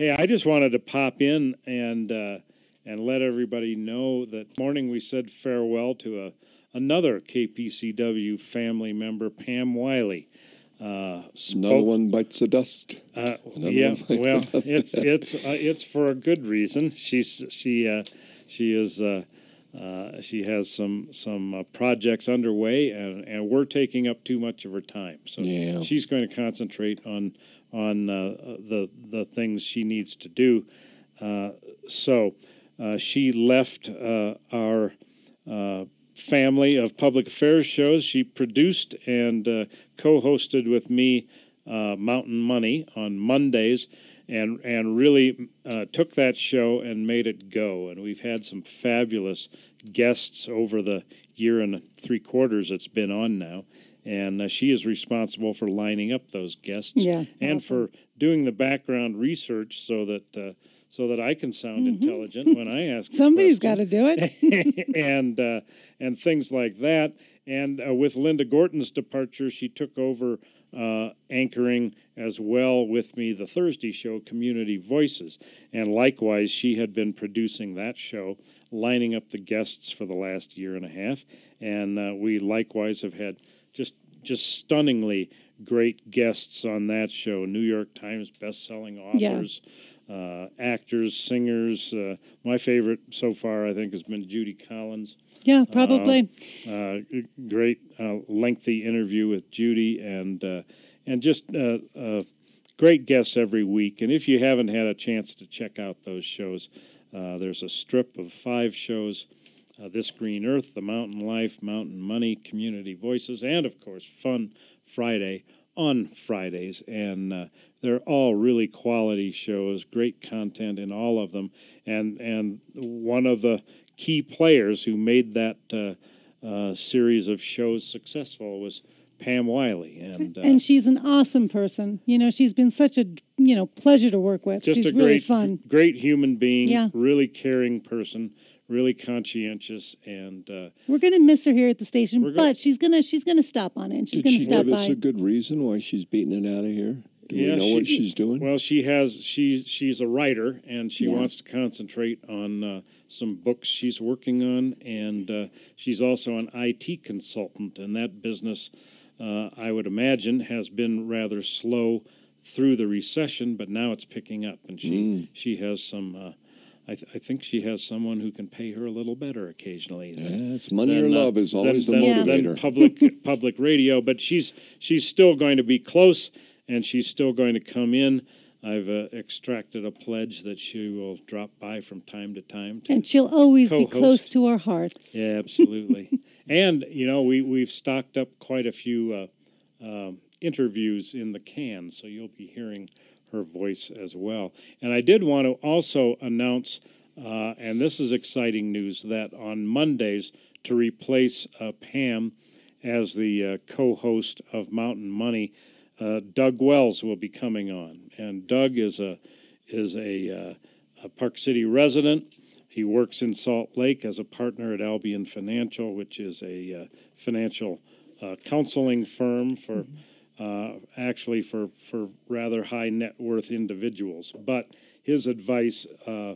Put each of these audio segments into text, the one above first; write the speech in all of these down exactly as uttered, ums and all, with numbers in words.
Hey, I just wanted to pop in and uh, and let everybody know that morning we said farewell to a another K P C W family member, Pam Wiley. Uh, spoke, Another one bites the dust. Uh, Another yeah, one well, dust. it's it's uh, it's for a good reason. She's she uh, she is uh, uh, she has some some uh, projects underway, and, and we're taking up too much of her time. So Yeah. she's going to concentrate on on uh, the the things she needs to do. Uh, so uh, she left uh, our. Uh, family of public affairs shows. She produced and uh, co-hosted with me uh, Mountain Money on Mondays, and and really uh, took that show and made it go. And we've had some fabulous guests over the year and three quarters it's been on now. And uh, she is responsible for lining up those guests, yeah, and awesome. for doing the background research so that uh, so that I can sound mm-hmm. intelligent when I ask. Somebody's got to do it, and uh, and things like that. And uh, with Linda Gorton's departure, she took over uh, anchoring as well with me the Thursday show, Community Voices, and likewise she had been producing that show, lining up the guests for the last year and a half, and uh, we likewise have had just just stunningly great guests on that show. New York Times best-selling authors, yeah. uh, actors, singers. Uh, my favorite so far, I think, has been Judy Collins. Yeah, probably. Uh, uh, great, uh, lengthy interview with Judy, and uh, and just uh, uh, great guests every week. And if you haven't had a chance to check out those shows, uh, there's a strip of five shows. Uh, This Green Earth, The Mountain Life, Mountain Money, Community Voices, and, of course, Fun Friday on Fridays. And uh, they're all really quality shows, great content in all of them. And and one of the key players who made that uh, uh, series of shows successful was Pam Wiley. And, uh, and she's an awesome person. You know, she's been such a, you know, pleasure to work with. Just she's a really great, fun. Great human being, yeah. really caring person. Really conscientious, and uh, we're going to miss her here at the station. Gonna, but she's gonna she's gonna stop on in. She's Did gonna she stop give by. us a good reason why she's beating it out of here? Do yeah, we know she, what she's doing? Well, she has she she's a writer, and she yeah. wants to concentrate on uh, some books she's working on, and uh, she's also an I T consultant, and that business, uh, I would imagine, has been rather slow through the recession, but now it's picking up, and she mm. she has some. Uh, I, th- I think she has someone who can pay her a little better occasionally. Than, yeah, it's money than, or uh, love is always than, the than, motivator. Than public public radio, but she's she's still going to be close, and she's still going to come in. I've uh, extracted a pledge that she will drop by from time to time. To and she'll always co-host. be close to our hearts. Yeah, absolutely. And you know, we we've stocked up quite a few uh, uh, interviews in the can, so you'll be hearing her voice as well. And I did want to also announce, uh, and this is exciting news, that on Mondays, to replace uh, Pam as the uh, co-host of Mountain Money, uh, Doug Wells will be coming on. And Doug is a is a, uh, a Park City resident. He works in Salt Lake as a partner at Albion Financial, which is a uh, financial uh, counseling firm for. Mm-hmm. Uh, actually for, for rather high net worth individuals. But his advice uh,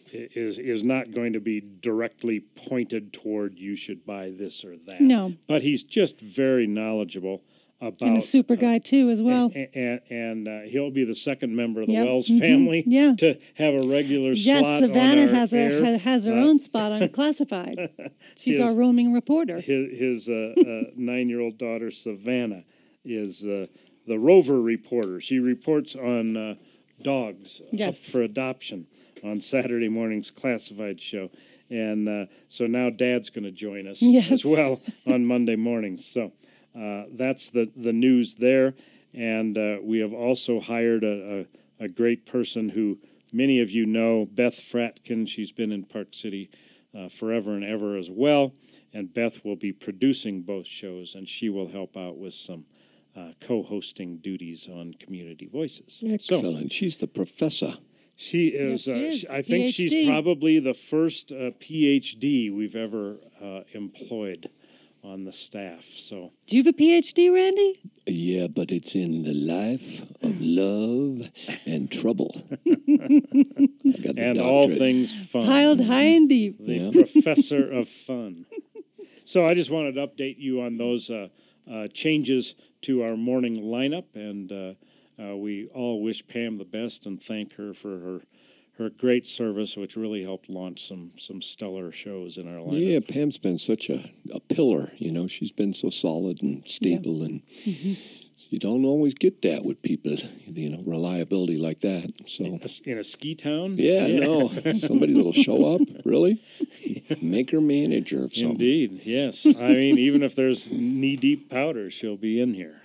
is is not going to be directly pointed toward you should buy this or that. No. But he's just very knowledgeable about... And a super guy, uh, too, as well. And, and, and uh, he'll be the second member of the yep. Wells mm-hmm. family yeah. to have a regular yes, slot Savannah on our has, air. a, has her uh, own spot on Classified. She's his, our roaming reporter. His, his uh, uh, nine-year-old daughter, Savannah, is uh, the Rover reporter. She reports on uh, dogs yes. up for adoption on Saturday morning's Classified show. And uh, so now Dad's going to join us yes. as well on Monday mornings. So uh, that's the, the news there. And uh, we have also hired a, a, a great person who many of you know, Beth Fratkin. She's been in Park City uh, forever and ever as well. And Beth will be producing both shows, and she will help out with some Uh, co-hosting duties on Community Voices. Excellent. So, she's the professor. She is. Yes, she uh, is. she, I think P H D. she's probably the first uh, P H D we've ever uh, employed on the staff. So Do you have a P H D, Randy? Yeah, but it's in the life of love and trouble. I got the and all doctorate. things fun. Piled high and deep. The Yeah. professor of fun. So I just wanted to update you on those uh, uh, changes to our morning lineup, and uh, uh, we all wish Pam the best and thank her for her her great service, which really helped launch some some stellar shows in our lineup. Yeah, Pam's been such a, a pillar. You know, she's been so solid and stable, and you don't always get that with people. You know, reliability like that. So In a ski town? yeah, no, somebody that'll show up, really, make her manager of something. Indeed, yes. I mean, even if there's knee-deep powder, she'll be in here.